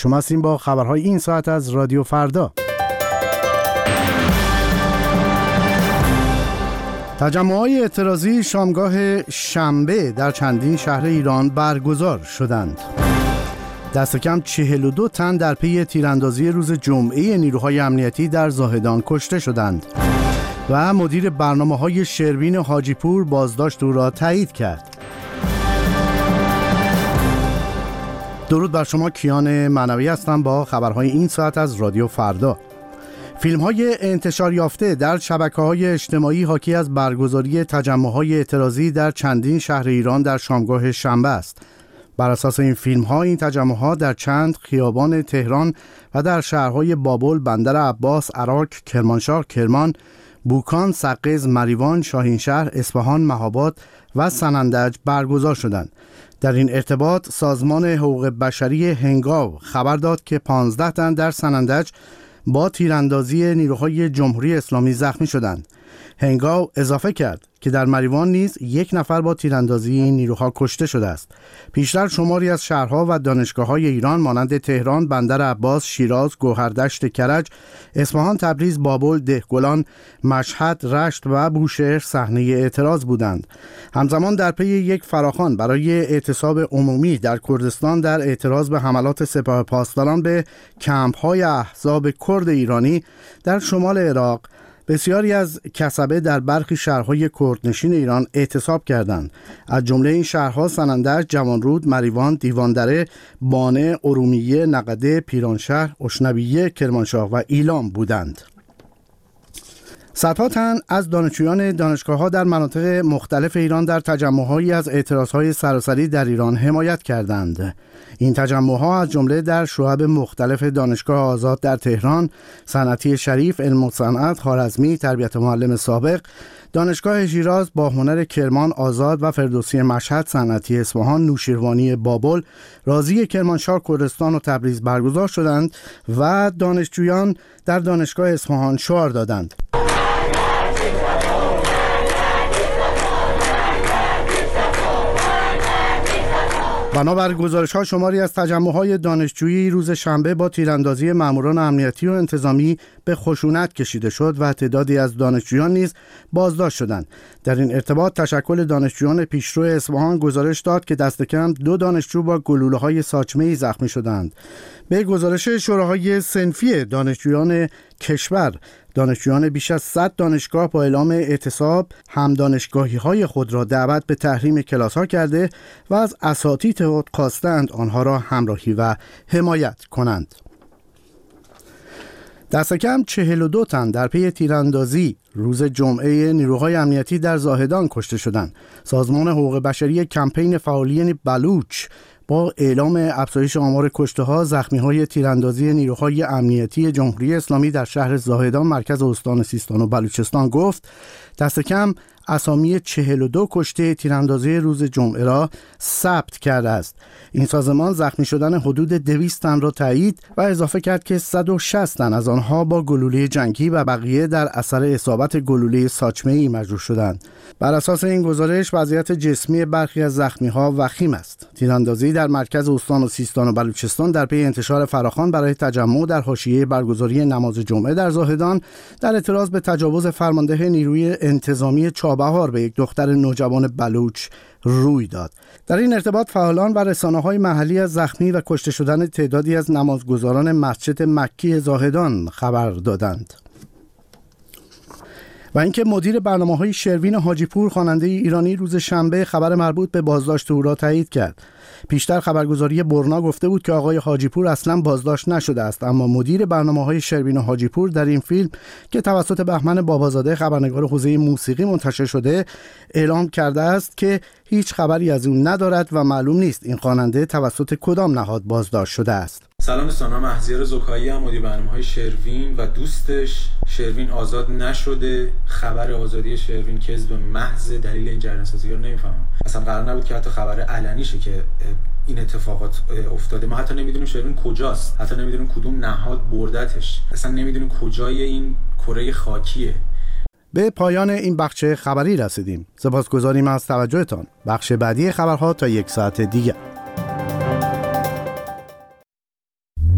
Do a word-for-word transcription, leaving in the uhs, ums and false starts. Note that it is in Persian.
شما هستین با خبرهای این ساعت از رادیو فردا. تجمع‌های اعتراضی شامگاه شنبه در چندین شهر ایران برگزار شدند. دست کم چهل و دو تن در پی تیراندازی روز جمعه نیروهای امنیتی در زاهدان کشته شدند و مدیر برنامه‌های شروین حاجیپور بازداشت او را تایید کرد. درود بر شما، کیان معنوی هستم با خبرهای این ساعت از رادیو فردا. فیلم‌های انتشار یافته در شبکه‌های اجتماعی حاکی از برگزاری تجمع‌های اعتراضی در چندین شهر ایران در شامگاه شنبه است. بر اساس این فیلم‌ها، این تجمع‌ها در چند خیابان تهران و در شهرهای بابل، بندر عباس، عراق، کرمانشاه، کرمان، بوکان، سقز، مریوان، شاهینشهر، اصفهان، مهاباد و سنندج برگزار شدند. در این ارتباط سازمان حقوق بشری هنگاو خبر داد که پانزده تن در سنندج با تیراندازی نیروهای جمهوری اسلامی زخمی شدند. هنگاو اضافه کرد که در مریوان نیز یک نفر با تیراندازی این نیروها کشته شده است. پیشتر شماری از شهرها و دانشگاه‌های ایران مانند تهران، بندر عباس، شیراز، گوهردشت کرج، اصفهان، تبریز، بابل، دهقلان، مشهد، رشت و بوشهر صحنه اعتراض بودند. همزمان در پی یک فراخوان برای اعتصاب عمومی در کردستان در اعتراض به حملات سپاه پاسداران به کمپ‌های احزاب کرد ایرانی در شمال عراق، بسیاری از کسبه در برخی شهرهای کردنشین ایران اعتصاب کردند. از جمله این شهرها سنندج، جوانرود، مریوان، دیواندره، بانه، ارومیه، نقده، پیرانشهر، اشنبیه، کرمانشاه و ایلام بودند. صدها تن از دانشجویان دانشگاه‌ها در مناطق مختلف ایران در تجمع‌هایی از اعتراض‌های سراسری در ایران حمایت کردند. این تجمع‌ها از جمله در شعب مختلف دانشگاه آزاد در تهران، صنعتی شریف، علم و صنعت، خوارزمی، تربیت معلم سابق، دانشگاه شیراز، باهنر کرمان آزاد و فردوسی مشهد، صنعتی اصفهان، نوشیروانی بابل، رازی کرمانشاه، کردستان و تبریز برگزار شدند و دانشجویان در دانشگاه اصفهان شعار دادند. بنابر گزارش‌ها شماری از تجمع‌های دانشجویی روز شنبه با تیراندازی ماموران امنیتی و انتظامی به خشونت کشیده شد و تعدادی از دانشجویان نیز بازداشت شدند. در این ارتباط تشکل دانشجویان پیشرو اصفهان گزارش داد که دست کم دو دانشجو با گلوله‌های ساچمه‌ای زخمی شدند. به گزارش شوراهای صنفی دانشجویان کشور، دانشجویان بیش از صد دانشگاه با اعلام اعتصاب هم دانشگاهی‌های خود را دعوت به تحریم کلاس‌ها کرده و از اساتید خود خواستند آنها را همراهی و حمایت کنند. دست کم چهل و دو تن در پی تیراندازی روز جمعه نیروهای امنیتی در زاهدان کشته شدند. سازمان حقوق بشری کمپین فعالین بلوچ با اعلام افزایش آمار کشته‌ها، زخمی‌های تیراندازی نیروهای امنیتی جمهوری اسلامی در شهر زاهدان مرکز استان سیستان و بلوچستان گفت دست کم اسامی چهل و دو کشته تیراندازی روز جمعه را ثبت کرده است. این سازمان زخمی شدن حدود دویست تن را تایید و اضافه کرد که صد و شصت تن از آنها با گلوله جنگی و بقیه در اثر اصابت گلوله ساچمه‌ای مجروح شدند. بر اساس این گزارش وضعیت جسمی برخی از زخمی‌ها وخیم است. تیراندازی در مرکز استان و سیستان و بلوچستان در پی انتشار فراخوان برای تجمع در حاشیه برگزاری نماز جمعه در زاهدان در اعتراض به تجاوز فرمانده نیروی انتظامی چابهار به یک دختر نوجوان بلوچ روی داد. در این ارتباط فعالان و رسانه‌های محلی از زخمی و کشته شدن تعدادی از نمازگزاران مسجد مکی زاهدان خبر دادند. و اینکه مدیر برنامه‌های شروین حاجیپور خواننده ایرانی روز شنبه خبر مربوط به بازداشت او را تایید کرد. پیشتر خبرگزاری برنا گفته بود که آقای حاجیپور اصلا بازداشت نشده است، اما مدیر برنامه‌های شروین حاجیپور در این فیلم که توسط بهمن بابازاده خبرنگار حوزه موسیقی منتشر شده اعلام کرده است که هیچ خبری از اون ندارد و معلوم نیست این خواننده توسط کدام نهاد بازداشت شده است. سلام دوستان، من مهزیار زکایی ام، مدیر برنامه‌های شروین و دوستش. شروین آزاد نشده، خبر آزادی شروین کذب محض، دلیل این جریان سازی رو نمیفهمم. اصلا قرار نبود که حتی خبر علنیشه که این اتفاقات افتاده. ما حتی نمیدونیم شروین کجاست، حتی نمیدونیم کدوم نهاد بردتش، اصلا نمیدونیم کجای این کره خاکیه. به پایان این بخش خبری رسیدیم. سپاسگزاریم از توجهتان. بخش بعدی خبرها تا یک ساعت دیگه.